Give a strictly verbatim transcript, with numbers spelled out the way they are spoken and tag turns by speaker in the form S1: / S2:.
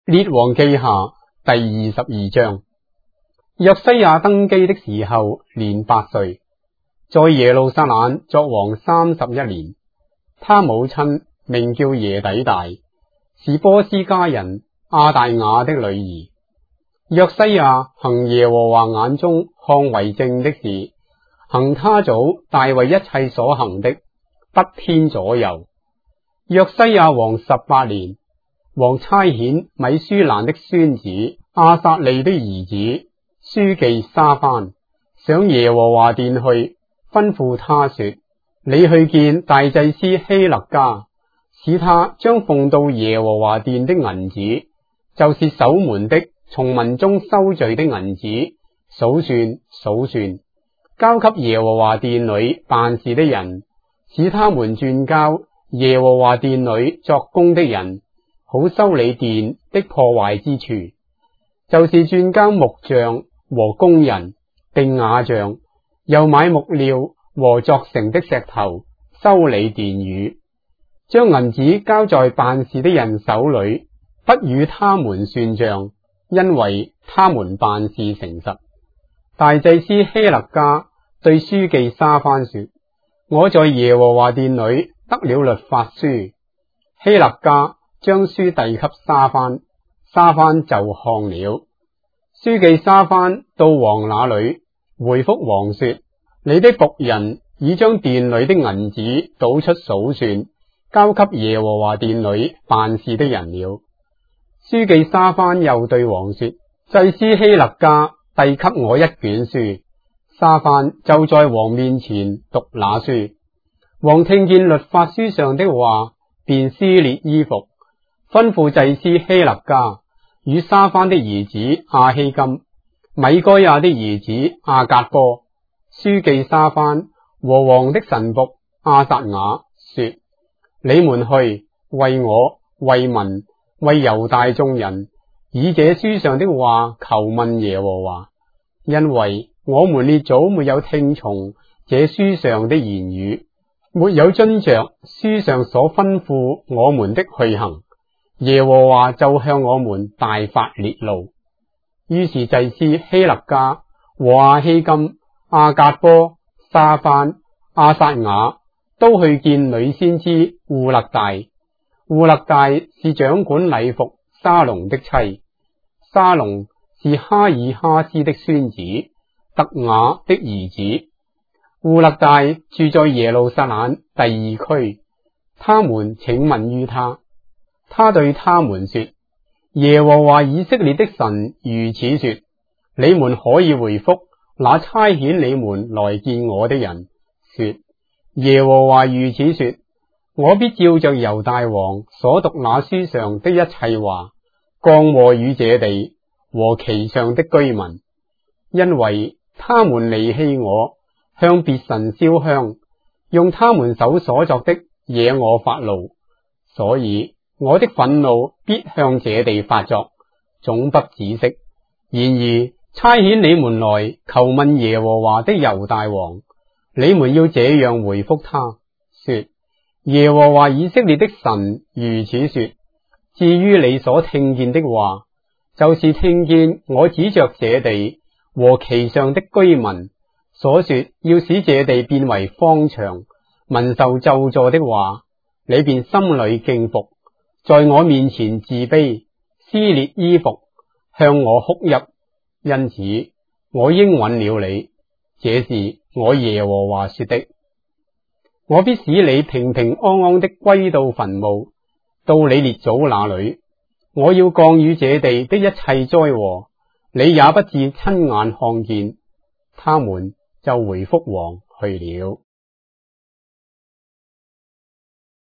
S1: 列王記下第二十二章。約西亞登基的時候年八歲，在耶路撒冷作王三十一年。他母親名叫耶底大，是波斯加人亞大雅的女兒。約西亞行耶和華眼中看為正的事，行他祖大衛一切所行的，不偏左右。約西亞王十八年，王差遣米舒蘭的孫子亞撒利的兒子書記沙番上耶和華殿去，吩咐他說：你去見大祭司希勒家，使他將奉到耶和華殿的銀子，就是守門的從民中收聚的銀子，數算數算，交給耶和華殿裏辦事的人，使他們轉交耶和華殿裏作工的人，好修理殿的破壞之處，就是轉交木匠和工人，並瓦匠，又買木料和鑿成的石頭，修理殿宇。將銀子交在辦事的人手裏，不與他們算賬，因為他們辦事誠實。大祭司希勒家對書記沙番說：我在耶和華殿裏得了律法書。希勒家將書遞給沙番，沙番就看了。書記沙番到王那裏，回覆王說：你的僕人已將殿裏的銀子倒出數算，交給耶和華殿裏辦事的人了。書記沙番又對王說：祭司希勒家遞給我一卷書。沙番就在王面前讀那書。王聽見律法書上的話，便撕裂衣服，吩咐祭司希勒家與沙番的兒子亞希金、米該亞的兒子亞革波、書記沙番和王的臣僕亞撒雅說：你們去為我、為民、為猶大眾人，以這書上的話求問耶和華，因為我們列祖沒有聽從這書上的言語，沒有遵着書上所吩咐我們的去行，耶和華就向我們大發烈怒。於是祭司希勒家和亞希金、亞革波、沙番、亞撒雅都去見女先知戶勒大。戶勒大是掌管禮服沙龍的妻，沙龍是哈爾哈斯的孫子，特雅的兒子。戶勒大住在耶路撒冷第二區，他們請問於他，他對他們說：耶和華以色列的神如此說，你們可以回覆那差遣你們來見我的人，說：耶和華如此說，我必照着猶大王所讀那書上的一切話，降禍與這地和其上的居民，因為他們離棄我，向別神燒香，用他們手所作的惹我發怒，所以我的憤怒必向這地發作，總不止息。然而差遣你們來求問耶和華的猶大王，你們要這樣回覆他說：耶和華以色列的神如此說，至於你所聽見的話，就是聽見我指着這地和其上的居民所說要使這地變為荒場，民受咒詛的話，你便心裏敬服，在我面前自卑，撕裂衣服，向我哭泣。因此我應允了你，這是我耶和華說的。我必使你平平安安的歸到墳墓，到你列祖那裏。我要降與這地的一切災禍，你也不至親眼看見。他們就回覆王去了。